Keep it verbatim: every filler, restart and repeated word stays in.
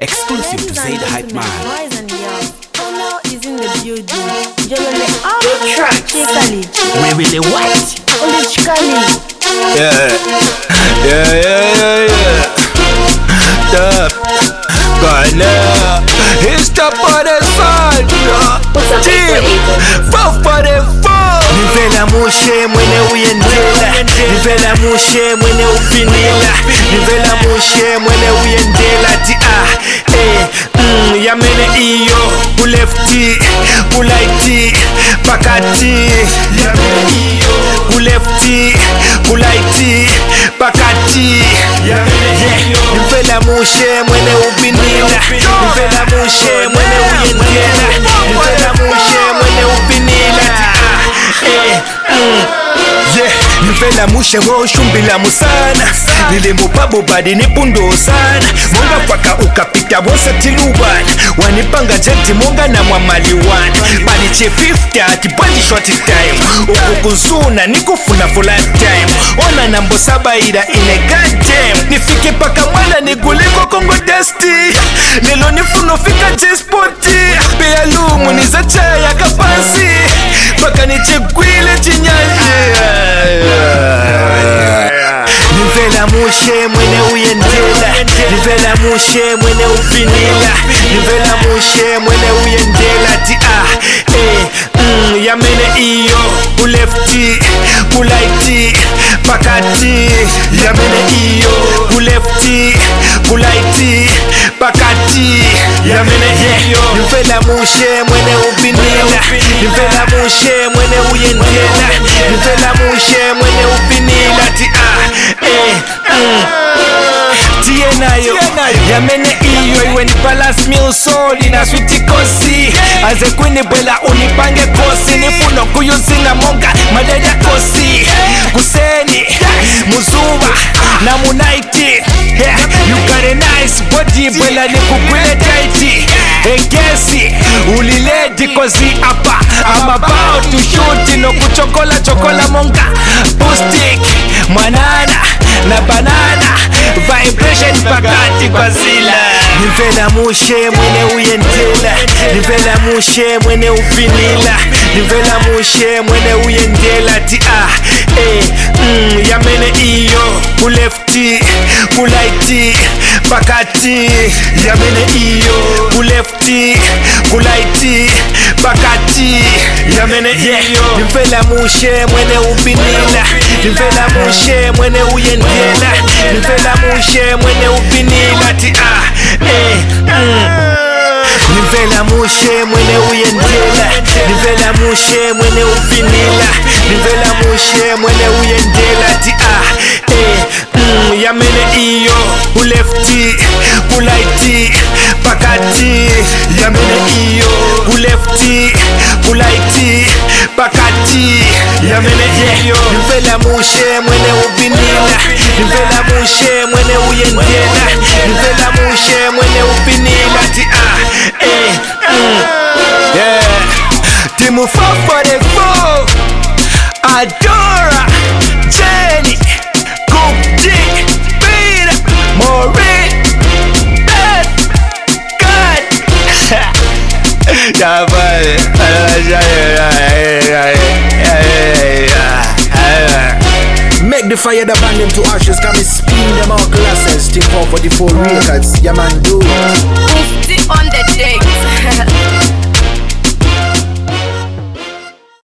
Exclusive to say the hype man. Boys and girls, Ono is in the building. Jolele up, Good track. Chikali, We really what? Oli Chikali. Yeah, yeah, yeah, yeah, yeah. Yeah. Gonna it's the party side. What's up, Team, four for the four. Nivela mushe mwene uyendela. Nivela mushe mwene ufinila. Nivela mushe mwene uyendela. Ti ah, eh, mm, yamene iyo. Ulefti, ulaiti, pakati. Yamene iyo. Ulefti, ulaiti, pakati. Yamene iyo. Nivela mushe mwene ufinila. Nivela mushe mwene uyendela. Nivela mushe mwene ufinila. Ti ah, eh, mm. Yeah, nivela mushe wo shumbila musana. Nilimbo pabo badi nipundo sana. Monga faka ukapita wonsa tilubana. Wanipanga jeti monga na mwamali wana. Bali che fifty ati bandi short time. Ukukuzuna nikufuna for lifetime. Ona nambo saba ida ine goddamn. Nifike paka mwana niguliko Kongo desti. Nilo nifuno fika J-Sporti. Bea lumu niza chaya kapasi. Paka nichegwile chinyanje. Nivela mushe mwene uyendela. Nivela mushe mwene ufinila. Nivela mushe mwene uyendela. Ti ah, eh, mm, yamene iyo. Ulefti, ulaiti, pakati. Yamene iyo. Ulefti, ulaiti, pakati. Yamene iyo. Nivela mushe mwene ufinila. Nivela mushe mwene uyendela. Nivela mushe mwene ufinila. Ti ah, eh, mm. Tie nayo, yamene iyo iwe ni balance meal soli na sweetie kosi. Aze kwini bwela unipange kosi. Nifuno kuyuzinga monga madada kosi. Kuseni, muzuwa na munaiti. Yeah, you got a nice body bwela ni kukwile taiti. Egesi, uliledi kozi apa. I'm about to shoot no kuchokola chokola monga. Boostic, manana na banana. Vibration pakati kwa zila. Nivela mushe mwene uyendela. Nivela mushe mwene ufinila. Nivela mushe mwene uyendela. Ti ah, eh, mm, yamene iyo. Ulefti, ulaiti, pakati. Yamene iyo. Ulefti, ulaiti, pakati. Yamene iyo. Nivela mushe mwene ufinila. Nivela mushe mwene uyendela. Nivela mushe mwene ufinila. Ti ah, eh, mm. Nivela mushe mwene uyendela. Nivela mushe mwene ufinila. Nivela mushe mwene uyendela. Ti ah, eh, mm, yamene iyo. Ulefti, ulaiti, pakati. Yamene iyo. Ulefti, ulaiti, pakati. Yamene iyo. Nivela mushe mwene ufinila. Nivela mushe mwene uyendela. Nivela mushe mwene ufinila. Ti ah, eh, mm. Yeah. Timu four for the four. Adora, Jenny, Cook Dick, Peter, Maureen, Beth, God. Yeah, Make the fire that burn them to ashes. Can me spin them out glasses. Think for the four records. Yeah man, do it.